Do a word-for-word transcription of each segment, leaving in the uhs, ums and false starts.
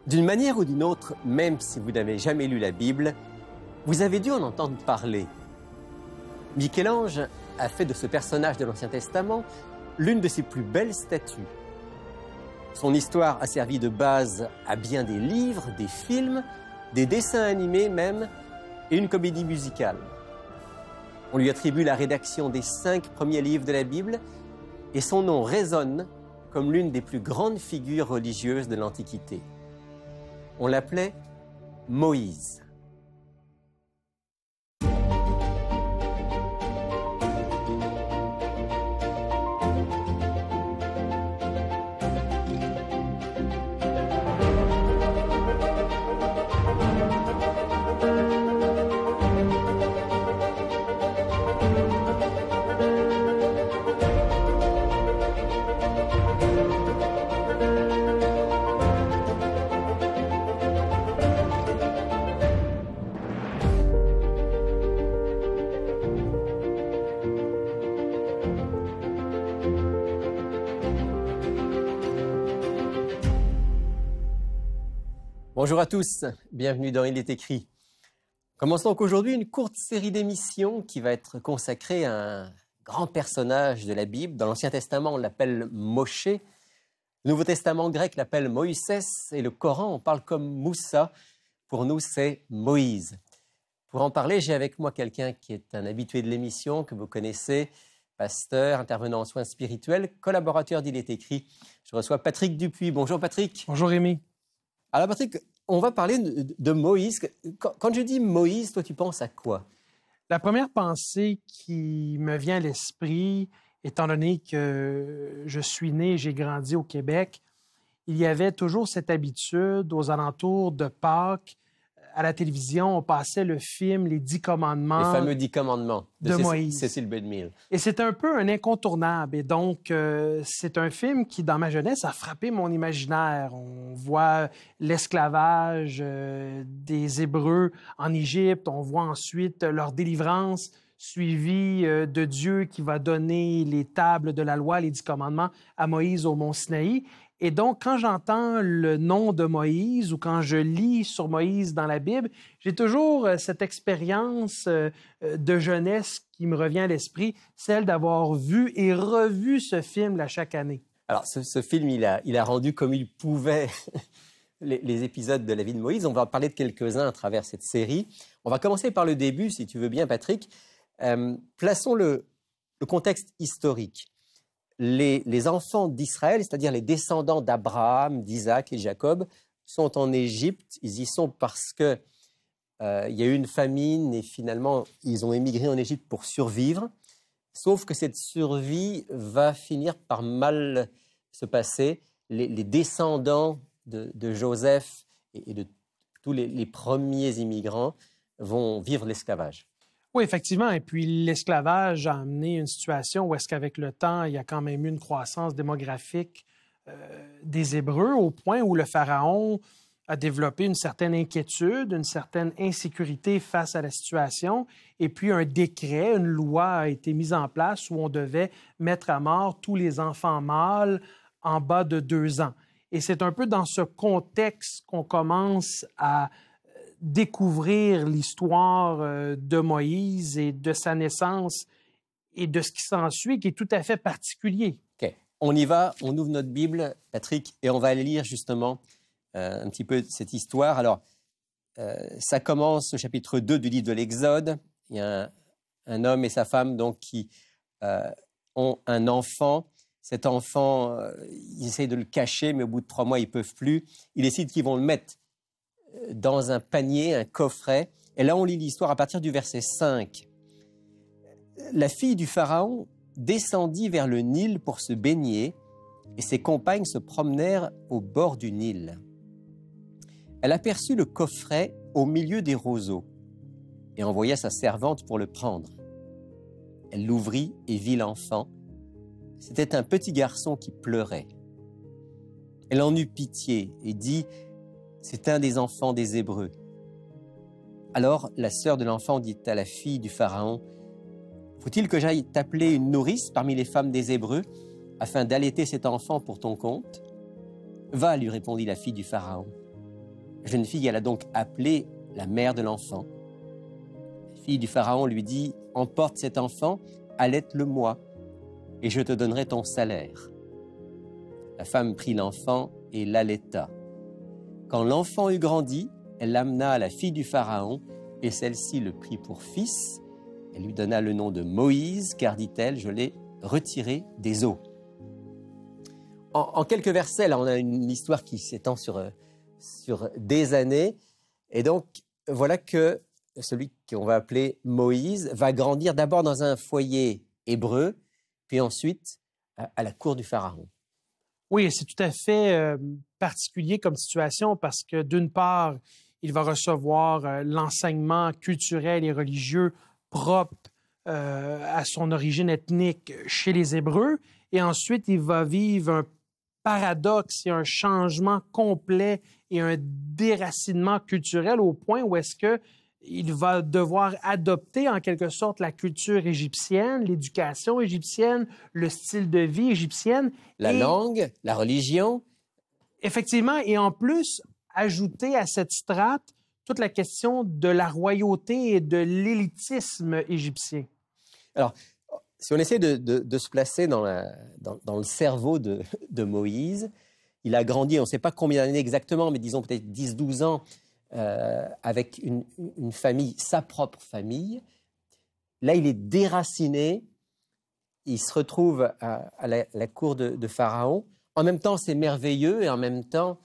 D'une manière ou d'une autre, même si vous n'avez jamais lu la Bible, vous avez dû en entendre parler. Michel-Ange a fait de ce personnage de l'Ancien Testament l'une de ses plus belles statues. Son histoire a servi de base à bien des livres, des films, des dessins animés même, et une comédie musicale. On lui attribue la rédaction des cinq premiers livres de la Bible, et son nom résonne comme l'une des plus grandes figures religieuses de l'Antiquité. On l'appelait Moïse. Bonjour à tous, bienvenue dans Il est écrit. Commençons donc aujourd'hui une courte série d'émissions qui va être consacrée à un grand personnage de la Bible. Dans l'Ancien Testament, on l'appelle Moshe. Le Nouveau Testament grec l'appelle Moïses et le Coran, on parle comme Moussa. Pour nous, c'est Moïse. Pour en parler, j'ai avec moi quelqu'un qui est un habitué de l'émission, que vous connaissez, pasteur, intervenant en soins spirituels, collaborateur d'Il est écrit. Je reçois Patrick Dupuis. Bonjour Patrick. Bonjour Rémi. Alors Patrick, on va parler de, de Moïse. Quand, quand je dis Moïse, toi tu penses à quoi? La première pensée qui me vient à l'esprit, étant donné que je suis né et j'ai grandi au Québec, il y avait toujours cette habitude aux alentours de Pâques, à la télévision, on passait le film Les Dix Commandements. Les fameux Dix Commandements de, de Cécile, Moïse. Cécile B. DeMille. Et c'est un peu un incontournable. Et donc, euh, c'est un film qui, dans ma jeunesse, a frappé mon imaginaire. On voit l'esclavage euh, des Hébreux en Égypte. On voit ensuite leur délivrance suivie euh, de Dieu qui va donner les tables de la loi, les Dix Commandements, à Moïse au mont Sinaï. Et donc, quand j'entends le nom de Moïse ou quand je lis sur Moïse dans la Bible, j'ai toujours cette expérience de jeunesse qui me revient à l'esprit, celle d'avoir vu et revu ce film à chaque année. Alors, ce, ce film, il a, il a rendu comme il pouvait les, les épisodes de la vie de Moïse. On va en parler de quelques-uns à travers cette série. On va commencer par le début, si tu veux bien, Patrick. Euh, plaçons le, le contexte historique. Les, les enfants d'Israël, c'est-à-dire les descendants d'Abraham, d'Isaac et Jacob, sont en Égypte. Ils y sont parce qu'il euh, y a eu une famine et finalement, ils ont émigré en Égypte pour survivre. Sauf que cette survie va finir par mal se passer. Les, les descendants de, de Joseph et, et de tous les, les premiers immigrants vont vivre l'esclavage. Oui, effectivement. Et puis, l'esclavage a amené une situation où est-ce qu'avec le temps, il y a quand même eu une croissance démographique euh, des Hébreux au point où le Pharaon a développé une certaine inquiétude, une certaine insécurité face à la situation. Et puis, un décret, une loi a été mise en place où on devait mettre à mort tous les enfants mâles en bas de deux ans. Et c'est un peu dans ce contexte qu'on commence à découvrir l'histoire de Moïse et de sa naissance et de ce qui s'ensuit, qui est tout à fait particulier. OK. On y va, on ouvre notre Bible, Patrick, et on va aller lire justement euh, un petit peu cette histoire. Alors, euh, ça commence au chapitre deux du livre de l'Exode. Il y a un, un homme et sa femme donc, qui euh, ont un enfant. Cet enfant, euh, ils essayent de le cacher, mais au bout de trois mois, ils ne peuvent plus. Ils décident qu'ils vont le mettre dans un panier, un coffret. Et là, on lit l'histoire à partir du verset cinq. La fille du Pharaon descendit vers le Nil pour se baigner et ses compagnes se promenèrent au bord du Nil. Elle aperçut le coffret au milieu des roseaux et envoya sa servante pour le prendre. Elle l'ouvrit et vit l'enfant. C'était un petit garçon qui pleurait. Elle en eut pitié et dit: c'est un des enfants des Hébreux. Alors la sœur de l'enfant dit à la fille du Pharaon: faut-il que j'aille t'appeler une nourrice parmi les femmes des Hébreux afin d'allaiter cet enfant pour ton compte? Va, lui répondit la fille du Pharaon. La jeune fille, elle a donc appelé la mère de l'enfant. La fille du Pharaon lui dit, « Emporte cet enfant, allaite-le moi, et je te donnerai ton salaire. » La femme prit l'enfant et l'allaita. Quand l'enfant eut grandi, elle l'amena à la fille du Pharaon, et celle-ci le prit pour fils. Elle lui donna le nom de Moïse, car, dit-elle, je l'ai retiré des eaux. En, en quelques versets, là, on a une histoire qui s'étend sur, sur des années. Et donc, voilà que celui qu'on va appeler Moïse va grandir d'abord dans un foyer hébreu, puis ensuite à, à la cour du Pharaon. Oui, c'est tout à fait euh, particulier comme situation parce que d'une part, il va recevoir euh, l'enseignement culturel et religieux propre euh, à son origine ethnique chez les Hébreux, et ensuite il va vivre un paradoxe et un changement complet et un déracinement culturel au point où est-ce que il va devoir adopter en quelque sorte la culture égyptienne, l'éducation égyptienne, le style de vie égyptienne. La et, langue, la religion. Effectivement, et en plus, ajouter à cette strate toute la question de la royauté et de l'élitisme égyptien. Alors, si on essaie de, de, de se placer dans, la, dans, dans le cerveau de, de Moïse, il a grandi, on ne sait pas combien d'années exactement, mais disons peut-être dix douze ans, Euh, avec une, une famille, sa propre famille. Là, il est déraciné, il se retrouve à, à la, la cour de, de Pharaon. En même temps, c'est merveilleux et en même temps,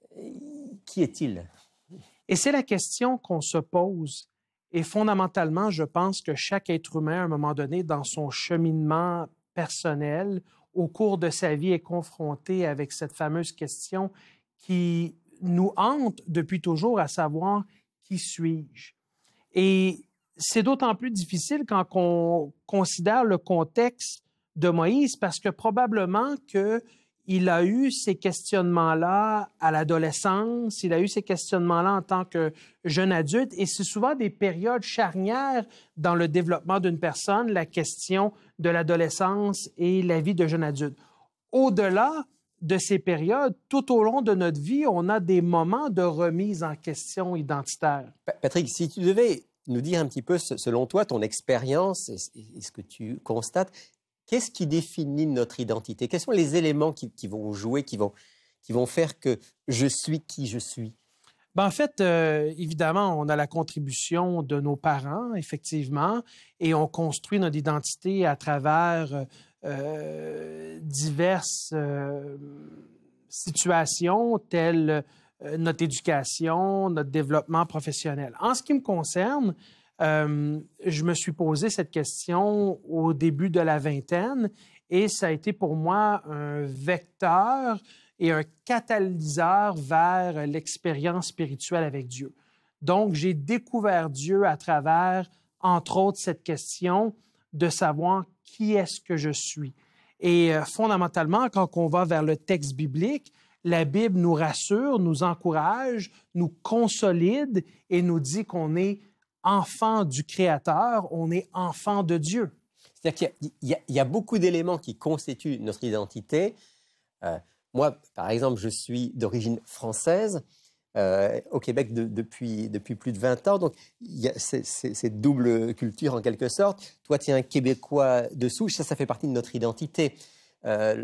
qui est-il? Et c'est la question qu'on se pose. Et fondamentalement, je pense que chaque être humain, à un moment donné, dans son cheminement personnel, au cours de sa vie, est confronté avec cette fameuse question qui nous hante depuis toujours, à savoir qui suis-je? Et c'est d'autant plus difficile quand on considère le contexte de Moïse, parce que probablement qu'il a eu ces questionnements-là à l'adolescence, il a eu ces questionnements-là en tant que jeune adulte, et c'est souvent des périodes charnières dans le développement d'une personne, la question de l'adolescence et la vie de jeune adulte. Au-delà de ces périodes, tout au long de notre vie, on a des moments de remise en question identitaire. Patrick, si tu devais nous dire un petit peu, selon toi, ton expérience et ce que tu constates, qu'est-ce qui définit notre identité? Quels sont les éléments qui, qui vont jouer, qui vont, qui vont faire que je suis qui je suis? Ben, en fait, euh, évidemment, on a la contribution de nos parents, effectivement, et on construit notre identité à travers Euh, diverses euh, situations telles euh, notre éducation, notre développement professionnel. En ce qui me concerne, euh, je me suis posé cette question au début de la vingtaine et ça a été pour moi un vecteur et un catalyseur vers l'expérience spirituelle avec Dieu. Donc, j'ai découvert Dieu à travers, entre autres, cette question de savoir qui est-ce que je suis. Et euh, fondamentalement, quand on va vers le texte biblique, la Bible nous rassure, nous encourage, nous consolide et nous dit qu'on est enfant du Créateur, on est enfant de Dieu. C'est-à-dire qu'il y, y, y a beaucoup d'éléments qui constituent notre identité. Euh, moi, par exemple, je suis d'origine française, Euh, au Québec de, depuis, depuis plus de vingt ans. Donc, il y a cette double culture en quelque sorte. Toi, tu es un Québécois de souche, ça, ça fait partie de notre identité. Euh,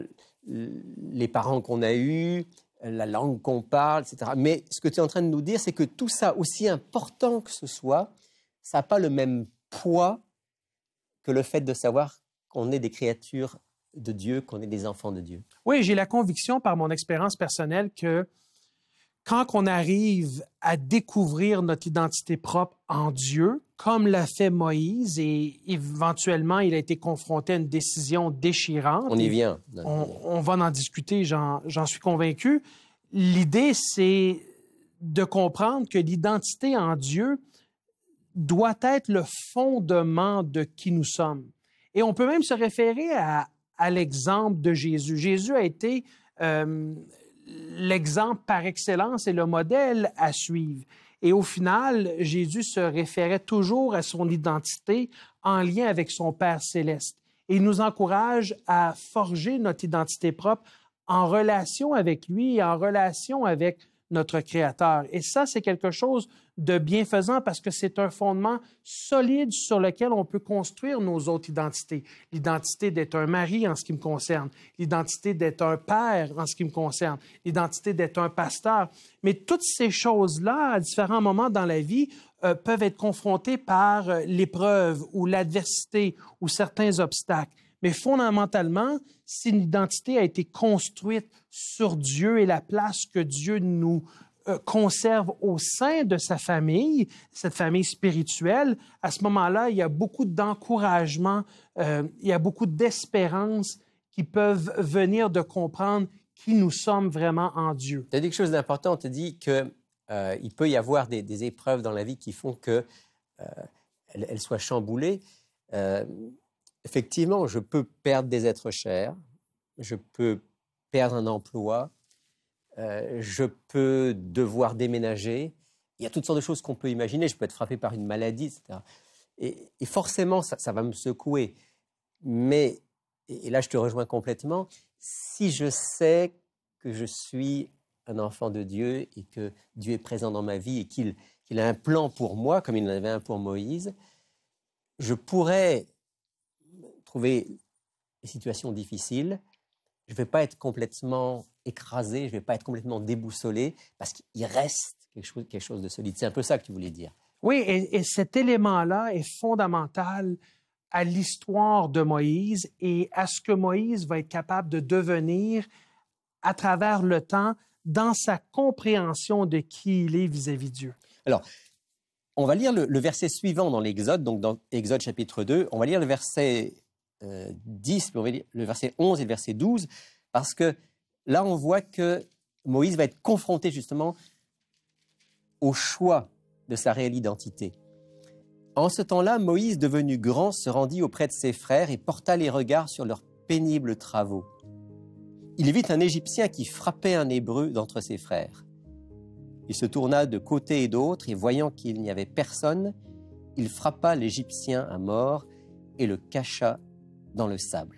les parents qu'on a eus, la langue qu'on parle, et cetera. Mais ce que tu es en train de nous dire, c'est que tout ça, aussi important que ce soit, ça n'a pas le même poids que le fait de savoir qu'on est des créatures de Dieu, qu'on est des enfants de Dieu. Oui, j'ai la conviction par mon expérience personnelle que quand on arrive à découvrir notre identité propre en Dieu, comme l'a fait Moïse, et éventuellement, il a été confronté à une décision déchirante. On y vient. On, on va en discuter, j'en, j'en suis convaincu. L'idée, c'est de comprendre que l'identité en Dieu doit être le fondement de qui nous sommes. Et on peut même se référer à, à l'exemple de Jésus. Jésus a été euh, l'exemple par excellence et le modèle à suivre. Et au final, Jésus se référait toujours à son identité en lien avec son Père céleste. Et il nous encourage à forger notre identité propre en relation avec lui et en relation avec notre Créateur. Et ça, c'est quelque chose de bienfaisant parce que c'est un fondement solide sur lequel on peut construire nos autres identités. L'identité d'être un mari en ce qui me concerne, l'identité d'être un père en ce qui me concerne, l'identité d'être un pasteur. Mais toutes ces choses-là, à différents moments dans la vie, euh, peuvent être confrontées par euh, l'épreuve ou l'adversité ou certains obstacles. Mais fondamentalement, si une identité a été construite sur Dieu et la place que Dieu nous euh, conserve au sein de sa famille, cette famille spirituelle, à ce moment-là, il y a beaucoup d'encouragement, euh, il y a beaucoup d'espérance qui peuvent venir de comprendre qui nous sommes vraiment en Dieu. Tu as dit quelque chose d'important, tu as dit qu'il euh, peut y avoir des, des épreuves dans la vie qui font qu'elles euh, elles soient chamboulées. Euh, Effectivement, je peux perdre des êtres chers, je peux perdre un emploi, euh, je peux devoir déménager. Il y a toutes sortes de choses qu'on peut imaginer. Je peux être frappé par une maladie, et cetera. Et, et forcément, ça, ça va me secouer. Mais, et là je te rejoins complètement, si je sais que je suis un enfant de Dieu et que Dieu est présent dans ma vie et qu'il, qu'il a un plan pour moi, comme il en avait un pour Moïse, je pourrais trouver des situations difficiles, je ne vais pas être complètement écrasé, je ne vais pas être complètement déboussolé, parce qu'il reste quelque chose, quelque chose de solide. C'est un peu ça que tu voulais dire. Oui, et, et cet élément-là est fondamental à l'histoire de Moïse et à ce que Moïse va être capable de devenir à travers le temps dans sa compréhension de qui il est vis-à-vis de Dieu. Alors, on va lire le, le verset suivant dans l'Exode, donc dans Exode chapitre deux, on va lire le verset euh, dix, puis on va lire le verset onze et le verset douze, parce que là, on voit que Moïse va être confronté justement au choix de sa réelle identité. En ce temps-là, Moïse, devenu grand, se rendit auprès de ses frères et porta les regards sur leurs pénibles travaux. Il vit un Égyptien qui frappait un Hébreu d'entre ses frères. Il se tourna de côté et d'autre, et voyant qu'il n'y avait personne, il frappa l'Égyptien à mort et le cacha dans le sable.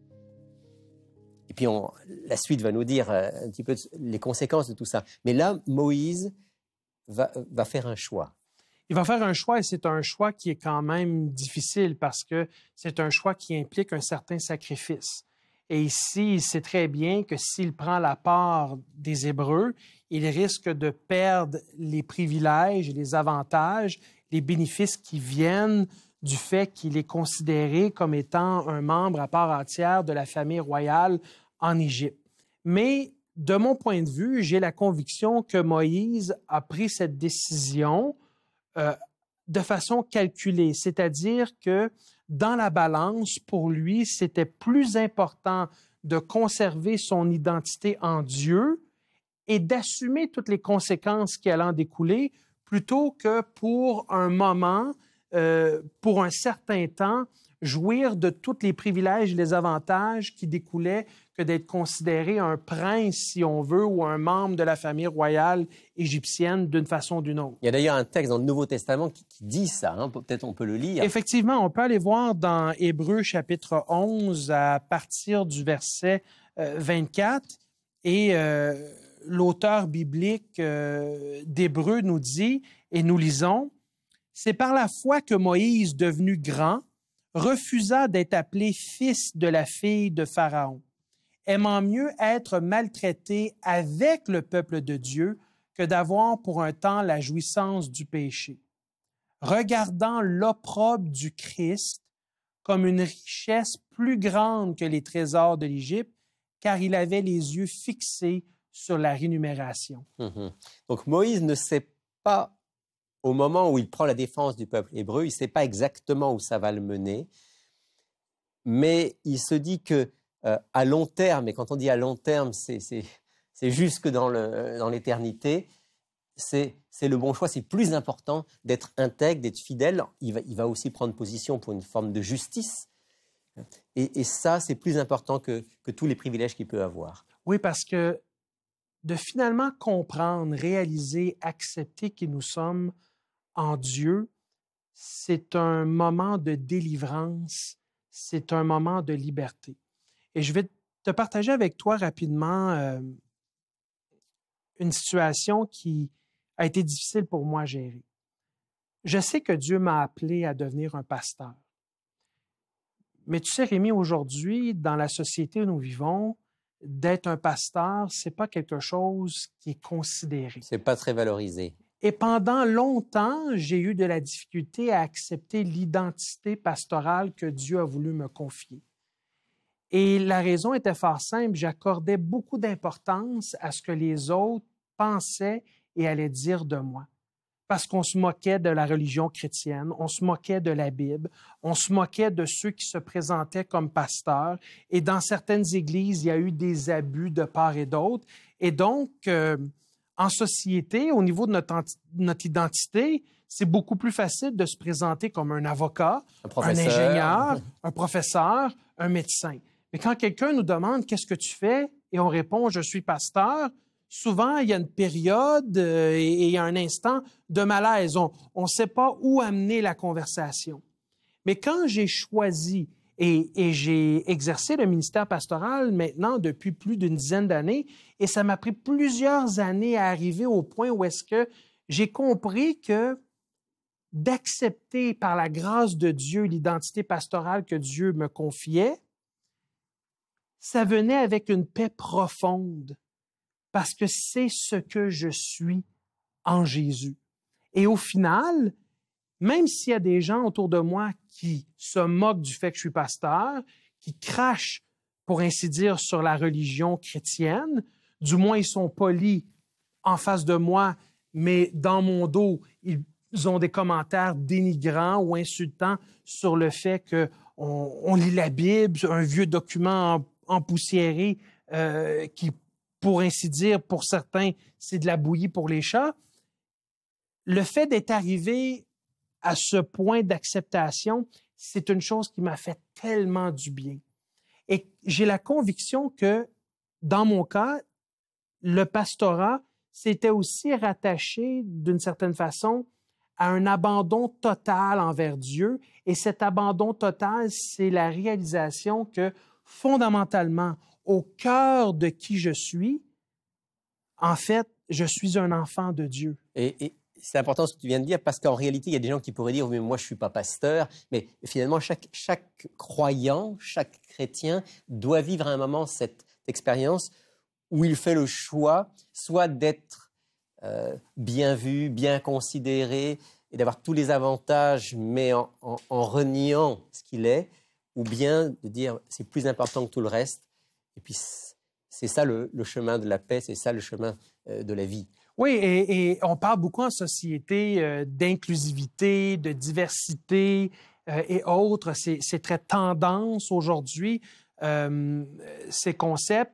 Et puis on, la suite va nous dire un petit peu les conséquences de tout ça. Mais là, Moïse va, va faire un choix. Il va faire un choix et c'est un choix qui est quand même difficile parce que c'est un choix qui implique un certain sacrifice. Et ici, il sait très bien que s'il prend la part des Hébreux, il risque de perdre les privilèges, les avantages, les bénéfices qui viennent du fait qu'il est considéré comme étant un membre à part entière de la famille royale en Égypte. Mais de mon point de vue, j'ai la conviction que Moïse a pris cette décision euh, de façon calculée, c'est-à-dire que dans la balance, pour lui, c'était plus important de conserver son identité en Dieu et d'assumer toutes les conséquences qui allaient en découler, plutôt que pour un moment, euh, pour un certain temps, jouir de tous les privilèges et les avantages qui découlaient que d'être considéré un prince, si on veut, ou un membre de la famille royale égyptienne d'une façon ou d'une autre. Il y a d'ailleurs un texte dans le Nouveau Testament qui, qui dit ça, hein, peut-être on peut le lire. Effectivement, on peut aller voir dans Hébreux chapitre onze à partir du verset euh, vingt-quatre, et euh, l'auteur biblique euh, d'Hébreux nous dit, et nous lisons, « C'est par la foi que Moïse, devenu grand, refusa d'être appelé fils de la fille de Pharaon, aimant mieux être maltraité avec le peuple de Dieu que d'avoir pour un temps la jouissance du péché. Regardant l'opprobre du Christ comme une richesse plus grande que les trésors de l'Égypte, car il avait les yeux fixés sur la rémunération. » Mmh. Donc Moïse ne sait pas, au moment où il prend la défense du peuple hébreu, il ne sait pas exactement où ça va le mener, mais il se dit que euh, à long terme, et quand on dit à long terme, c'est, c'est, c'est jusque dans, le, dans l'éternité, c'est, c'est le bon choix, c'est plus important d'être intègre, d'être fidèle. Il va, il va aussi prendre position pour une forme de justice, et, et ça, c'est plus important que, que tous les privilèges qu'il peut avoir. Oui, parce que de finalement comprendre, réaliser, accepter qui nous sommes en Dieu, c'est un moment de délivrance, c'est un moment de liberté. Et je vais te partager avec toi rapidement euh, une situation qui a été difficile pour moi à gérer. Je sais que Dieu m'a appelé à devenir un pasteur. Mais tu sais, Rémi, aujourd'hui, dans la société où nous vivons, d'être un pasteur, c'est pas quelque chose qui est considéré. C'est pas très valorisé. Et pendant longtemps, j'ai eu de la difficulté à accepter l'identité pastorale que Dieu a voulu me confier. Et la raison était fort simple, j'accordais beaucoup d'importance à ce que les autres pensaient et allaient dire de moi. Parce qu'on se moquait de la religion chrétienne, on se moquait de la Bible, on se moquait de ceux qui se présentaient comme pasteurs. Et dans certaines églises, il y a eu des abus de part et d'autre. Et donc, euh, en société, au niveau de notre, notre identité, c'est beaucoup plus facile de se présenter comme un avocat, un, un ingénieur, un professeur, un médecin. Mais quand quelqu'un nous demande « Qu'est-ce que tu fais? » et on répond « Je suis pasteur », souvent, il y a une période euh, et, et il y a un instant de malaise. On ne sait pas où amener la conversation. Mais quand j'ai choisi et, et j'ai exercé le ministère pastoral maintenant depuis plus d'une dizaine d'années, et ça m'a pris plusieurs années à arriver au point où est-ce que j'ai compris que d'accepter par la grâce de Dieu l'identité pastorale que Dieu me confiait, ça venait avec une paix profonde. Parce que c'est ce que je suis en Jésus. Et au final, même s'il y a des gens autour de moi qui se moquent du fait que je suis pasteur, qui crachent, pour ainsi dire, sur la religion chrétienne, du moins ils sont polis en face de moi, mais dans mon dos, ils ont des commentaires dénigrants ou insultants sur le fait qu'on on lit la Bible, un vieux document empoussiéré euh, qui pour ainsi dire, pour certains, c'est de la bouillie pour les chats. Le fait d'être arrivé à ce point d'acceptation, c'est une chose qui m'a fait tellement du bien. Et j'ai la conviction que, dans mon cas, le pastorat s'était aussi rattaché, d'une certaine façon, à un abandon total envers Dieu. Et cet abandon total, c'est la réalisation que, fondamentalement, au cœur de qui je suis, en fait, je suis un enfant de Dieu. Et, et c'est important ce que tu viens de dire, parce qu'en réalité, il y a des gens qui pourraient dire « mais moi, je ne suis pas pasteur », mais finalement, chaque, chaque croyant, chaque chrétien doit vivre à un moment cette expérience où il fait le choix, soit d'être euh, bien vu, bien considéré, et d'avoir tous les avantages, mais en, en, en reniant ce qu'il est, ou bien de dire « c'est plus important que tout le reste ». Et puis, c'est ça le, le chemin de la paix, c'est ça le chemin euh, de la vie. Oui, et, et on parle beaucoup en société euh, d'inclusivité, de diversité euh, et autres. C'est, c'est très tendance aujourd'hui, euh, ces concepts.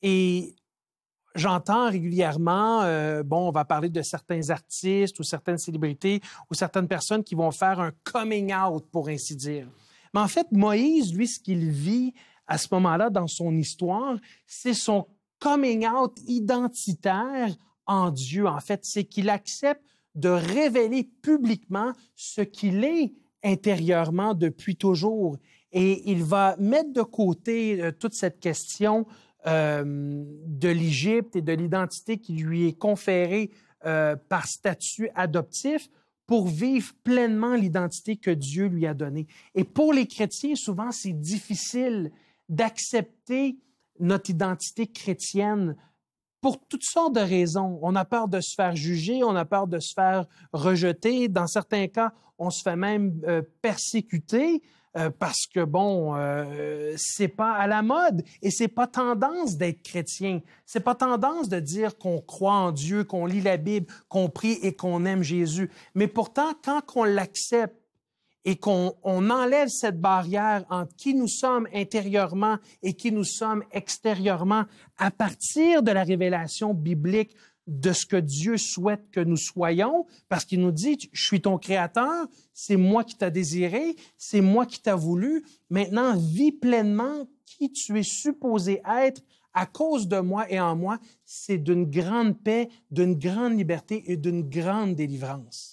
Et j'entends régulièrement, euh, bon, on va parler de certains artistes ou certaines célébrités ou certaines personnes qui vont faire un coming out, pour ainsi dire. Mais en fait, Moïse, lui, ce qu'il vit à ce moment-là, dans son histoire, c'est son coming out identitaire en Dieu. En fait, c'est qu'il accepte de révéler publiquement ce qu'il est intérieurement depuis toujours. Et il va mettre de côté euh, toute cette question euh, de l'Égypte et de l'identité qui lui est conférée euh, par statut adoptif pour vivre pleinement l'identité que Dieu lui a donnée. Et pour les chrétiens, souvent, c'est difficile d'accepter notre identité chrétienne pour toutes sortes de raisons. On a peur de se faire juger, on a peur de se faire rejeter. Dans certains cas, on se fait même euh, persécuter euh, parce que, bon, euh, c'est pas à la mode et c'est pas tendance d'être chrétien. C'est pas tendance de dire qu'on croit en Dieu, qu'on lit la Bible, qu'on prie et qu'on aime Jésus. Mais pourtant, quand on l'accepte, et qu'on on enlève cette barrière entre qui nous sommes intérieurement et qui nous sommes extérieurement à partir de la révélation biblique de ce que Dieu souhaite que nous soyons, parce qu'il nous dit « Je suis ton créateur, c'est moi qui t'ai désiré, c'est moi qui t'ai voulu, maintenant vis pleinement qui tu es supposé être à cause de moi et en moi », c'est d'une grande paix, d'une grande liberté et d'une grande délivrance.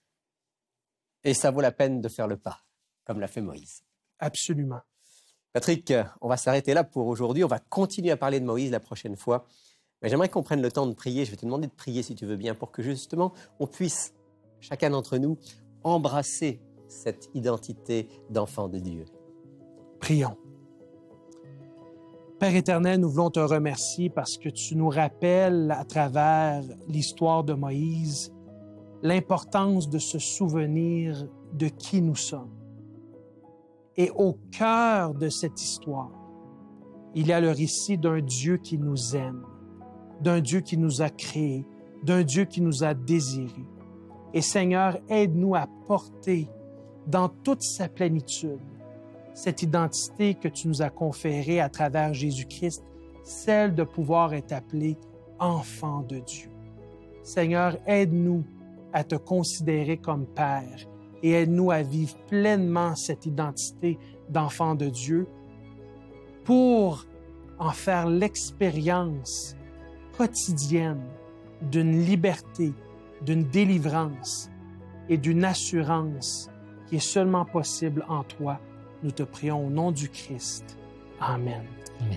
Et ça vaut la peine de faire le pas, comme l'a fait Moïse. Absolument. Patrick, on va s'arrêter là pour aujourd'hui. On va continuer à parler de Moïse la prochaine fois. Mais j'aimerais qu'on prenne le temps de prier. Je vais te demander de prier si tu veux bien pour que justement on puisse, chacun d'entre nous, embrasser cette identité d'enfant de Dieu. Prions. Père éternel, nous voulons te remercier parce que tu nous rappelles à travers l'histoire de Moïse l'importance de se souvenir de qui nous sommes. Et au cœur de cette histoire, il y a le récit d'un Dieu qui nous aime, d'un Dieu qui nous a créés, d'un Dieu qui nous a désirés. Et Seigneur, aide-nous à porter dans toute sa plénitude cette identité que tu nous as conférée à travers Jésus-Christ, celle de pouvoir être appelé enfant de Dieu. Seigneur, aide-nous à te considérer comme Père et aide-nous à vivre pleinement cette identité d'enfant de Dieu pour en faire l'expérience quotidienne d'une liberté, d'une délivrance et d'une assurance qui est seulement possible en toi. Nous te prions au nom du Christ. Amen. Amen.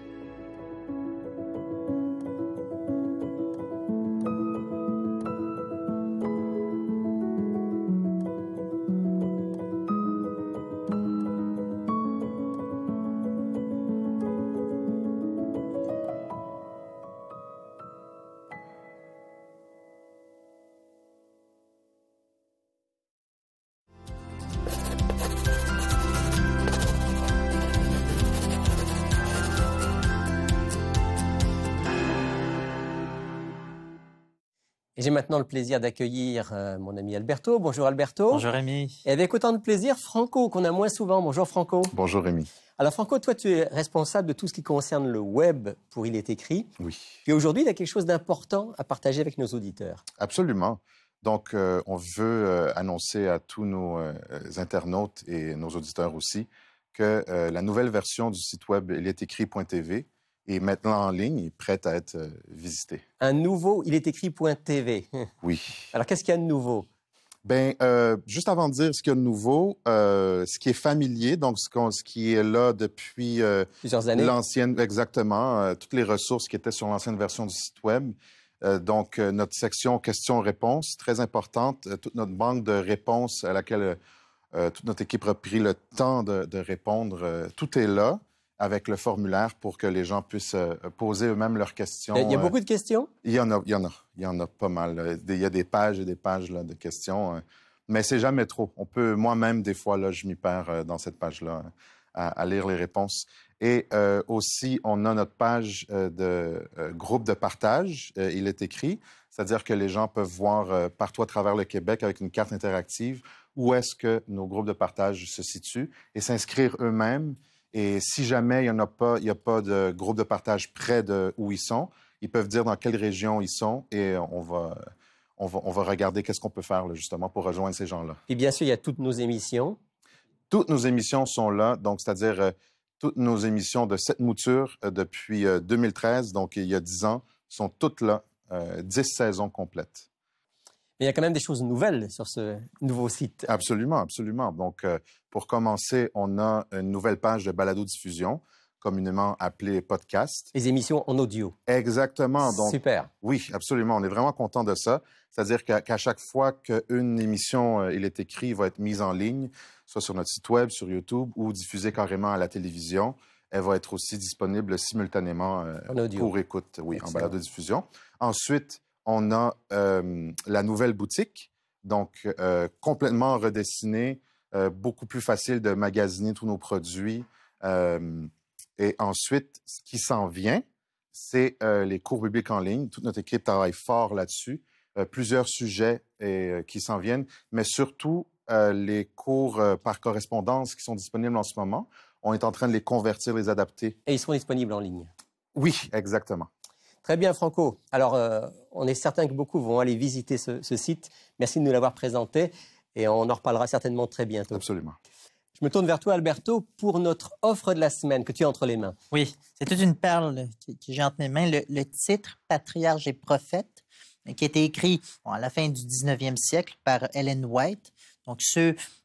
Et j'ai maintenant le plaisir d'accueillir euh, mon ami Alberto. Bonjour Alberto. Bonjour Rémi. Et avec autant de plaisir, Franco, qu'on a moins souvent. Bonjour Franco. Bonjour Rémi. Alors Franco, toi tu es responsable de tout ce qui concerne le web pour Il est écrit. Oui. Et aujourd'hui, il y a quelque chose d'important à partager avec nos auditeurs. Absolument. Donc, euh, on veut euh, annoncer à tous nos euh, internautes et nos auditeurs aussi que euh, la nouvelle version du site web il est écrit point t v est maintenant en ligne et prête à être euh, visitée. Un nouveau Il est écrit point t v. Oui. Alors qu'est-ce qu'il y a de nouveau? Bien, euh, juste avant de dire ce qu'il y a de nouveau, euh, ce qui est familier, donc ce, qu'on, ce qui est là depuis euh, Plusieurs années. L'ancienne, exactement, euh, toutes les ressources qui étaient sur l'ancienne version du site web. Euh, donc, euh, notre section questions-réponses, très importante, euh, toute notre banque de réponses à laquelle euh, toute notre équipe a pris le temps de, de répondre, euh, tout est là avec le formulaire pour que les gens puissent euh, poser eux-mêmes leurs questions. Il y a beaucoup de questions? Il y en a, il y en a, il y en a pas mal. Il y a des pages et des pages là, de questions, mais c'est jamais trop. On peut, moi-même, des fois, là, je m'y perds dans cette page-là à, à lire les réponses. Et euh, aussi, on a notre page euh, de euh, groupe de partage. Euh, il est écrit, c'est-à-dire que les gens peuvent voir euh, partout à travers le Québec avec une carte interactive où est-ce que nos groupes de partage se situent et s'inscrire eux-mêmes. Et si jamais il n'y en a pas, il n'y a pas de groupe de partage près de où ils sont, ils peuvent dire dans quelle région ils sont et on va, on va, on va regarder qu'est-ce qu'on peut faire là, justement pour rejoindre ces gens-là. Et bien sûr, il y a toutes nos émissions. Toutes nos émissions sont là, donc c'est-à-dire euh, toutes nos émissions de cette mouture euh, depuis euh, deux mille treize, donc il y a dix ans, sont toutes là, euh, dix saisons complètes. Mais il y a quand même des choses nouvelles sur ce nouveau site. Absolument, absolument. Donc, euh, pour commencer, on a une nouvelle page de balado-diffusion, communément appelée podcast. Les émissions en audio. Exactement. Donc, super. Oui, absolument. On est vraiment content de ça. C'est-à-dire qu'à, qu'à chaque fois qu'une émission, euh, il est écrit, va être mise en ligne, soit sur notre site web, sur YouTube, ou diffusée carrément à la télévision, elle va être aussi disponible simultanément euh, en audio. Pour écoute, oui, excellent. En balado-diffusion. Ensuite, on a euh, la nouvelle boutique, donc euh, complètement redessinée, euh, beaucoup plus facile de magasiner tous nos produits. Euh, et ensuite, ce qui s'en vient, c'est euh, les cours bibliques en ligne. Toute notre équipe travaille fort là-dessus. Euh, plusieurs sujets et, euh, qui s'en viennent, mais surtout euh, les cours euh, par correspondance qui sont disponibles en ce moment. On est en train de les convertir, les adapter. Et ils seront disponibles en ligne. Oui, exactement. Très bien, Franco. Alors, euh, on est certain que beaucoup vont aller visiter ce, ce site. Merci de nous l'avoir présenté et on en reparlera certainement très bientôt. Absolument. Je me tourne vers toi, Alberto, pour notre offre de la semaine que tu as entre les mains. Oui, c'est toute une perle que, que j'ai entre mes mains. Le, le titre « Patriarche et prophète », qui a été écrit bon, à la fin du dix-neuvième siècle par Ellen White. Donc, ceux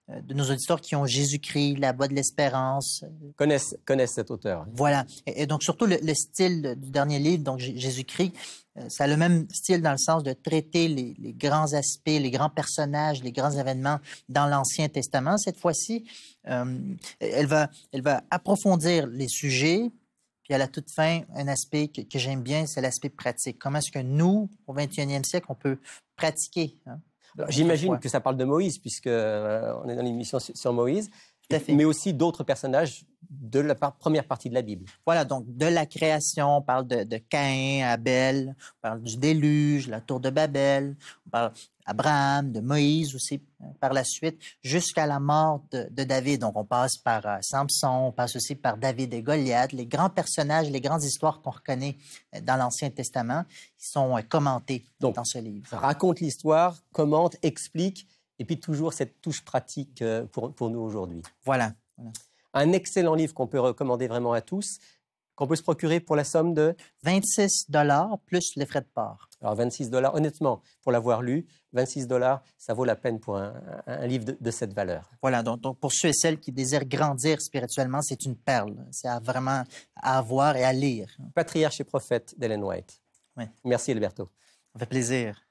euh, de nos auditeurs qui ont Jésus-Christ, la voix de l'espérance. Connaissent, connaissent cet auteur. Voilà. Et, et donc, surtout le, le style du dernier livre, donc Jésus-Christ, euh, ça a le même style dans le sens de traiter les, les grands aspects, les grands personnages, les grands événements dans l'Ancien Testament. Cette fois-ci, euh, elle va, elle va approfondir les sujets. Puis à la toute fin, un aspect que, que j'aime bien, c'est l'aspect pratique. Comment est-ce que nous, au vingt et unième siècle, on peut pratiquer? Hein, j'imagine que ça parle de Moïse, puisque euh, on est dans l'émission sur, sur Moïse, tout à fait. Mais aussi d'autres personnages de la par- première partie de la Bible. Voilà, donc de la création, on parle de, de Caïn, Abel, on parle du déluge, la tour de Babel, on parle d'Abraham, de Moïse aussi par la suite, jusqu'à la mort de, de David. Donc on passe par euh, Samson, on passe aussi par David et Goliath, les grands personnages, les grandes histoires qu'on reconnaît dans l'Ancien Testament, qui sont euh, commentées donc, dans ce livre. Raconte l'histoire, commente, explique, et puis toujours cette touche pratique euh, pour, pour nous aujourd'hui. Voilà. voilà. Un excellent livre qu'on peut recommander vraiment à tous, qu'on peut se procurer pour la somme de vingt-six dollars plus les frais de port. Alors vingt-six dollars, honnêtement, pour l'avoir lu, vingt-six dollars, ça vaut la peine pour un, un, un livre de, de cette valeur. Voilà, donc, donc pour ceux et celles qui désirent grandir spirituellement, c'est une perle. C'est à vraiment à avoir et à lire. Patriarche et prophète d'Ellen White. Oui. Merci Alberto. Ça fait plaisir.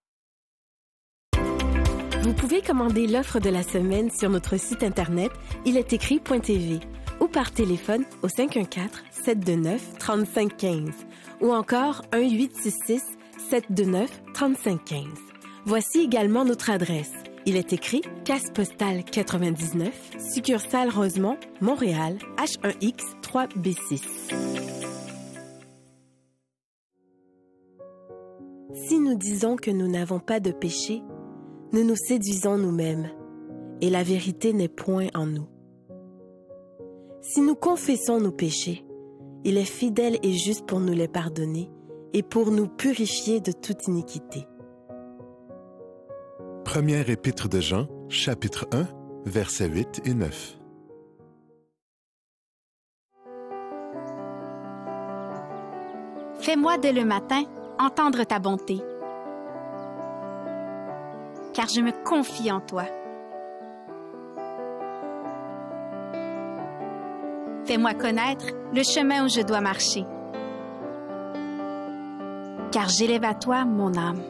Vous pouvez commander l'offre de la semaine sur notre site internet il est écrit point t v ou par téléphone au cinq un quatre, sept deux neuf, trois cinq un cinq ou encore un huit six six, sept deux neuf, trois cinq un cinq. Voici également notre adresse. Il est écrit Casse postale quatre-vingt-dix-neuf, succursale Rosemont, Montréal, H un X trois B six. Si nous disons que nous n'avons pas de péché, nous nous séduisons nous-mêmes, et la vérité n'est point en nous. Si nous confessons nos péchés, il est fidèle et juste pour nous les pardonner et pour nous purifier de toute iniquité. Première épître de Jean, chapitre un, versets huit et neuf. Fais-moi dès le matin entendre ta bonté, car je me confie en toi. Fais-moi connaître le chemin où je dois marcher, car j'élève à toi mon âme.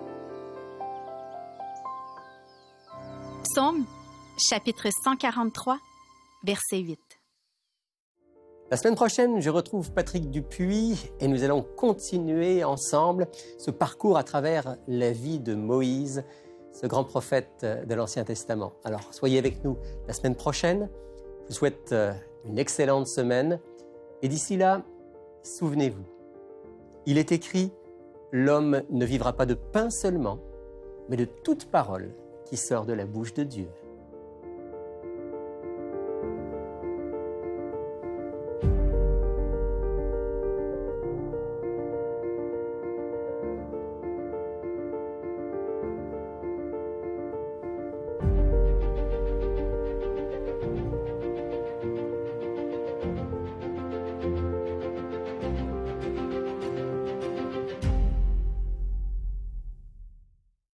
Psaume, chapitre cent quarante-trois, verset huit. La semaine prochaine, je retrouve Patrick Dupuis et nous allons continuer ensemble ce parcours à travers la vie de Moïse, ce grand prophète de l'Ancien Testament. Alors, soyez avec nous la semaine prochaine. Je vous souhaite une excellente semaine. Et d'ici là, souvenez-vous, il est écrit « L'homme ne vivra pas de pain seulement, mais de toute parole qui sort de la bouche de Dieu. »